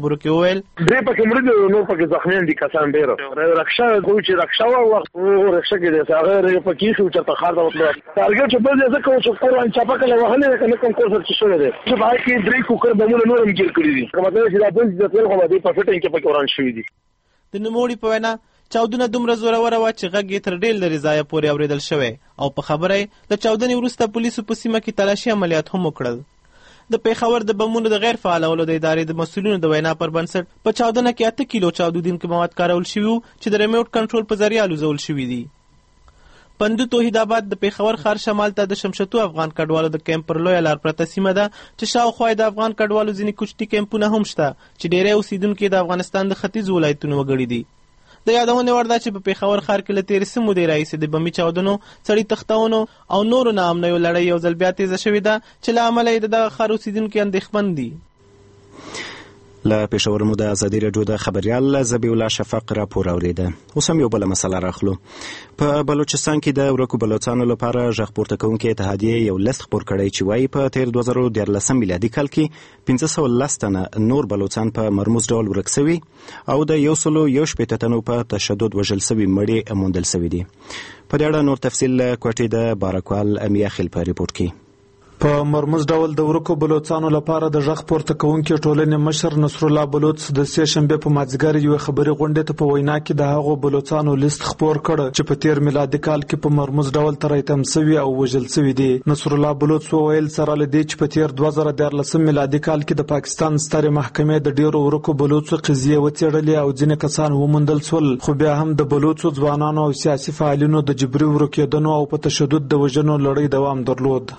خبرو کې وویل درې پکې مړه دي نو پکې زخمیان دي کسان ډېر رکشا خو چې رکشا وخت او رکشا کې د هغه پکې شو چې تخار دا وکړه ټارګټ چې بل ځکه کوم څه قرآن چاپه کله وهلې کنه کوم کورس چې شوی دی چې باید کې درې کوکر بمونه نورم ګیر کړی دي کومه چې دا بل چې تل خو دې په فټینګ کې پکې وران شوی دي د نوموړي په وینا چاودنه دومره زوروره وه چې غږ یې تر ډېر لرې ځایه پورې اورېدل شوی او په خبره یې د چاودنې وروسته پولیسو په سیمه کې تلاشي عملیات هم وکړل. د پیښور د بمونو د غیر فعالولو د ادارې د مسؤلینو د وینا پر بنسټ په چاودنه کې 8 کیلو چاودونکي مواد کارول شوي وو چې د ریموټ کنټرول په ذریعه الوزول شوي دي. پندو توحید آباد د پیښور ښار شمال ته د شمشتو افغان کډوالو د کیمپ پر لویه لار پرته سیمه ده چې شاوخوا د افغان کډوالو ځینې کوچني کیمپونه هم شته چې ډېری اوسیدونکي د افغانستان د ختیځو ولایتونو وګړي دي. د یادونې وړ ده چې په پیښور ښار کې له تېرې څه مودې راهیسې د بمي چاودنو سړي تښتونو او نورو ناامنیو لړۍ یو ځل بیا تیزه شوې ده چې له امله یې د دغه ښار اوسیدونکي اندېښمن دي. له پېښور مو د ازادي راډیو د خبریال ذبیح الله شفق راپور اورېده. اوس هم یو بله مسله راخلو. په بلوچستان کې د ورکو بلوڅانو لپاره غږ پورته کوونکي اتحادیې یو لیست خپور کړی چې وایي په تېر 2014 میلادي کال کې 510 تنه نور بلوڅان په مرموز ډول ورک سوي او د 160 تنو په تشدد وژل سوي مړي موندل سوي دي. په دې اړه نور تفصیل کوټې د بارکوال امیا خیل په ریپورت کې. په مرموز ډول د ورکو بلوڅانو لپاره د غږ پورته کوونکي ټولنې مشر نصر الله بلوڅ د سې شنبې په مازدیګر یوې خبري غونډې ته په وینا کې د هغو بلوڅانو لیست خپور کړ چې په تیر میلادي کال کې په مرموز ډول تر ایتم سوي او وژل سوي دي. نصر الله بلوڅ وویل سره له دې چې په تیر 2014 میلادي کال کې د پاکستان سترې محکمې د ډیرو ورکو بلوڅو قضیې وڅېړلې او ځینې کسان وموندل شول، خو بیا هم د بلوڅو ځوانانو او سیاسي فعالینو د جبري ورکېدنو او په تشدد د وژنو لړۍ دوام درلود.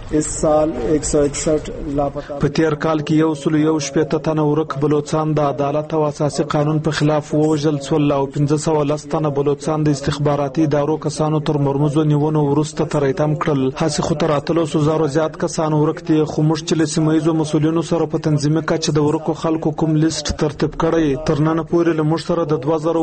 په تیر کال کې 161 تنه ورک بلوڅان د عدالت او اساسي قانون په خلاف ووژل شول او 1510 تنه بلوڅان د استخباراتي ادارو کسانو تر مرموزو نیونو وروسته تر ایتم کړل. هڅې خو تر 300 زیات کسان ورک دي، خو موږ چې له سیمه ییزو مسؤلینو سره په تنظیمي کچه د ورکو خلکو کوم لیست ترتیب کړی، تر نن پورې له موږ سره د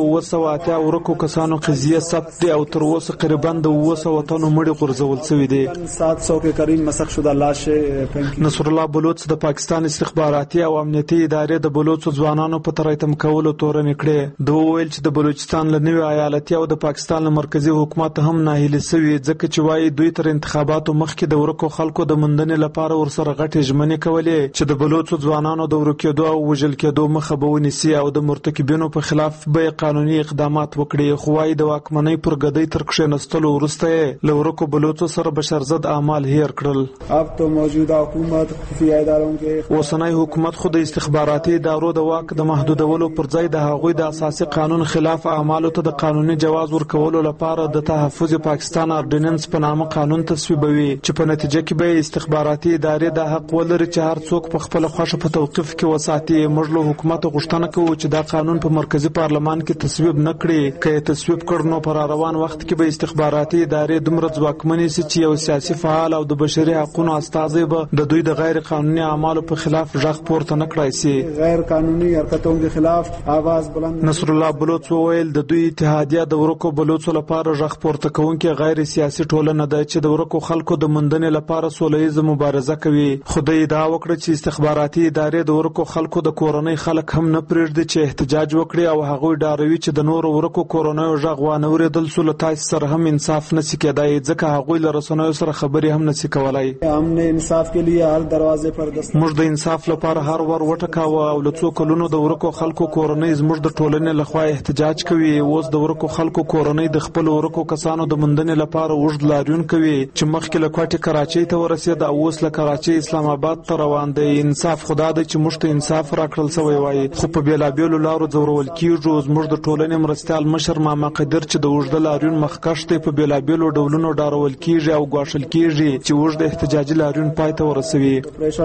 2980 ورکو کسانو قضیې ثبت دي او تر اوسه تقریبا د 200 تنو مړي غورځول شوي دي. 700 के करीब مسخ شده لاش نصر الله بلوڅ د پاکستان استخباراتي او امنیتي ادارې د بلوڅو ځوانانو په ترایتم کولو تورنې کړې. دوی ویل چې د بلوچستان له نوي ایالتي او د پاکستان له مرکزي حکومت هم ناهیلي سوي، ځکه چې وایي دوی تر انتخاباتو مخکې د ورکو خلکو د موندنې لپاره ورسره غټې ژمنې کولې چې د بلوڅو ځوانانو د ورکېدو او وژل کېدو مخه به ونیسي او د مرتکبینو په خلاف به قانوني اقدامات وکړي. خو وایي د واکمنۍ پر ګدۍ تر کښېنستلو وروسته یې له ورکو بلوڅو سره بشرضد اعمال هیر کړل. अब तो मौजूदा हुकूमत खुफिया इदारों के اوسنۍ حکومت خو د استخباراتي ادارو د واک د محدودولو پر ځای د هغوی د اساسي قانون خلاف اعمالو ته د قانوني جواز ورکولو لپاره د تحفظ پاکستان اردیننس په نامه قانون تصویبوي چې په نتیجه کې به استخباراتي ادارې د حق ولري چې هر څوک په خپل خوښه په توقيف کې وساتي. موږ له حکومت غوښتنه کوو چې دا قانون په مرکزی پارلمان کې تصویب نه کړي. که تصویب کړ نو پر روان وخت کې به استخباراتي ادارې دومره ځواکمنې شي چې یو سیاسي فعال او د بشري حقوقو استازي به د دوی د غیر قانوني اعمالو په خلاف غږ پورته نه کړای شي. غیر قانوني حرکتونو کے خلاف आवाज بلند. نصر الله بلوڅ وویل د دوی اتحادیه د ورکو بلوڅو لپاره غږ پورته کوونکې غیر سیاسي ټولنه ده چې د ورکو خلکو د موندنې لپاره سولهییزه مبارزه کوي. خو د ادعا وکړه چې استخباراتي ادارې د ورکو خلکو د کورنۍ خلک هم نه پرېږدي چې احتجاج وکړي او هغوی ډاروي چې د نورو ورکو کورنیو غږ وانه اورېدل شو له تاسو سره هم انصاف نشي کېدای، ځکه هغوی له رسنیو سره خبرې هم نشي کولای. हमने इंसाफ के लिए हर दरवाजे पर दस्तक موږ د انصاف لپاره هر ور وټکاوه او له څو کلونو د ورکو خلکو کورنۍ زموږ د ټولنې لخوا احتجاج کوي. اوس د ورکو خلکو کورنۍ د خپل ورکو کسانو د موندنې لپاره اوږد لاریون کوي چې مخکې له کوټې کراچۍ ته ورسېد او اوس له کراچۍ اسلام آباد ته روان دی. انصاف خدا دی چې موږ ته انصاف راکړل شوی وای، خو په بیلابیلو لارو ځورول کیږو. زموږ د ټولنې مرستیال مشر ماما قدر چې د اوږده لاریون مخکښ دی په بیلابیلو ډولونو ډارول کیږي او ګواښل کیږي چې اوږد احتجاجي لاریون پای ته ورسوي.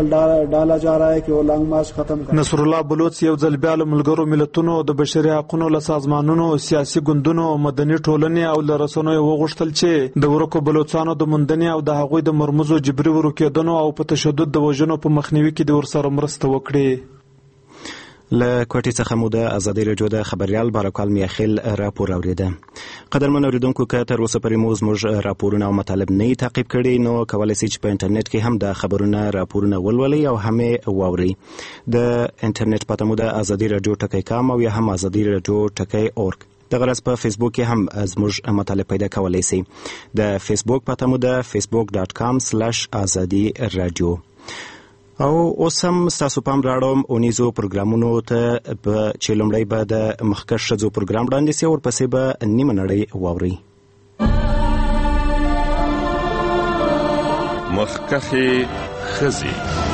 डाला जा रहा है कि वो लॉन्ग मार्च खत्म कर. نصر الله بلوڅ یو ځل بیا له ملګرو ملتونو د بشري حقوقو له سازمانونو، سیاسي ګوندونو، مدني ټولنې او له رسنیو وغوښتل چې د ورکو بلوڅانو د موندنې او د هغوی د مرموزو جبري ورکېدنو او په تشدد د وژنو په مخنیوي کې د ورسره مرسته وکړي. له کوټې څخه مو د ازادي راډیو د خبريال بارکال میاخیل راپور اوریده. قدرمن اوریدونکو که تر اوسه پورې مو زموږ راپورونه او مطالب نه تعقیب کړي نو کولی شئ چې په انټرنیټ کې هم د خبرونه راپورونه ولولئ او هم یې واورئ. د انټرنیټ پته مو د ازادي راډیو .com او یا هم ازادي راډیو .org. د غرض په فیسبوک کې هم زموږ مطالب پیدا کولی شئ. د فیسبوک پته مو د facebook.com/azadi radio. او اوس هم ستاسو پام راوړم اونیزو پروګرامونو ته چې لومړی به د مخکښ ښځو پروګرام وړاندې سي او ورپسې به نیمه نړۍ واورئ. مخکښې ښځې.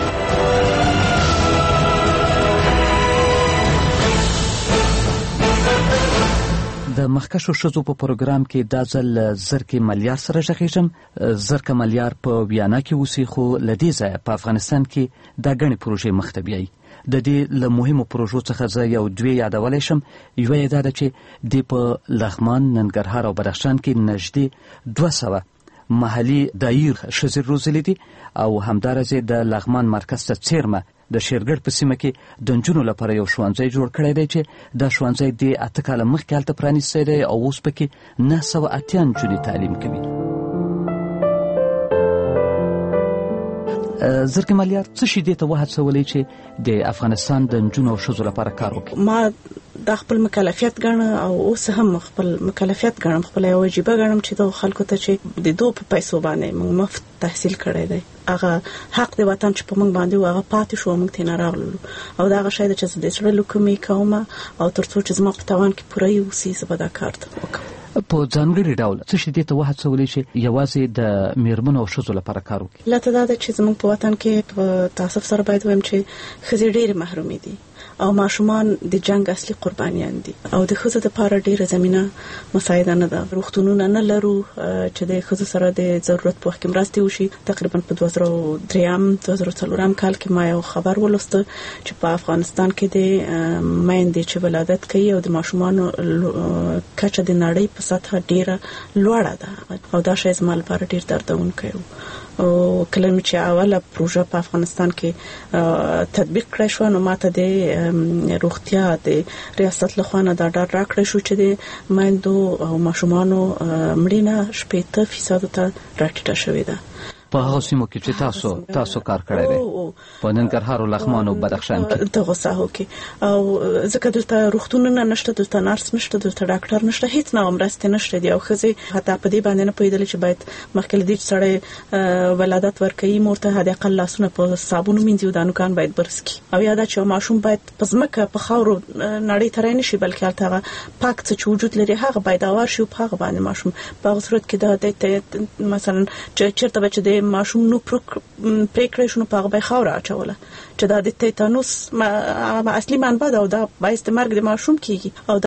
د مخکښو ښځو په پروګرام کې دا ځل زرکې ملیار سره غږیږم. زرکه ملیار په ویانا کې اوسي خو له دې ځایه په افغانستان کې دا ګڼې پروژې مخ ته بیایي. د دې له مهمو پروژو څخه زه یو دوې یادولی شم. یوه یې دا ده چې دې په لغمان، ننګرهار او بدخشان کې نږدې 200 محلي دایر ښځې روزلې دي او همدارسې د لغمان مرکز ته څیرمه د شیرګړ په سیمه کې د نجونو لپاره یو ښوونځی جوړ کړی دی چې دا ښوونځی د 8 کاله مخکې هلته پرانیستی دی او اوس پکې 980 نجونې تعلیم کوي. زرکې ملیار څه شي دې ته وهڅولی چې د افغانستان د نجونو او ښځو لپاره کار وکړي؟ ما دا خپل مکلفیت ګڼم او اوس هم خپل مکلفیت ګڼم، خپل یو واجبه ګڼم چې د خلکو ته چې د دوه په پیسو باندې موږ مفت تحصیل کړی دی، هغه حق د وطن چې په موږ باندې و هغه پاتې شو، موږ ته نه راغلو او دا هغه شی ده چې زه د زړه له کومې کوم او تر څو چې زما په توان کې پوره یوسي زه به دا کار ته وکړم. په ځانګړي ډول څه شي دې ته وهڅولی چې یوازې د میرمنو او ښځو لپاره کار وکړي؟ لته دا ده چې زموږ په وطن کې په تاسف سره باید وایم چې ښځې ډېرې محرومې دي او ماشومان د جنگ اصلي قربانیان دي او د ښځو دپاره ډېره زمینه مساعده نه ده. روغتونونه نه لرو چې د ښځو سره د ضرورت په وخت کې مرستې وشي. تقریبا په 2003-2004 کال کې ما یو خبر ولوسته چې په افغانستان کې د میندې چې ولادت کوي او د ماشومانو کچه د نړۍ په سطحه ډېره لوړه ده او دا شی زما لپاره ډېر دردونکی و. او کله چې اوله پروژه په افغانستان کې تطبیق کړای شو نو ماته د روغتیا د ریاست له خوا نه دا ډاډ راکړی شو چې د میندو او ماشومانو مړینه 80% ته راټیټه شوې ده. په هغه سیمو کې چې تاسو کار کړی دی په ننګرهار او لغمان او بدخشان کې دغه ساحو کې او ځکه دلته روغتونونه نشته، دلته نرس نشته، دلته ډاکټر نشته، هیڅ نه مرستې نشته دي او ښځې حتی په دې باندې نه پوهېدلې چې باید مخکې له دې چې سړی ولادت ورکوي مور ته حد اقل لاسونه په صابون ومینځي او دا نوکان باید برس کړي او یا دا چې ماشوم باید په ځمکه په خاورو نړۍ ته رانه شي بلکې هلته هغه پاک څه چې وجود لري هغه باید اوار شي او په هغه باندې ماشوم په هغه صورت کې دا مثلا چېرته به چې د ماشوم نو پریکړې شنو په هغه به خاوره اچوله چې دا د تیتانوس اصلي منبع ده او دا باعث د مرګ د ماشوم کیږي او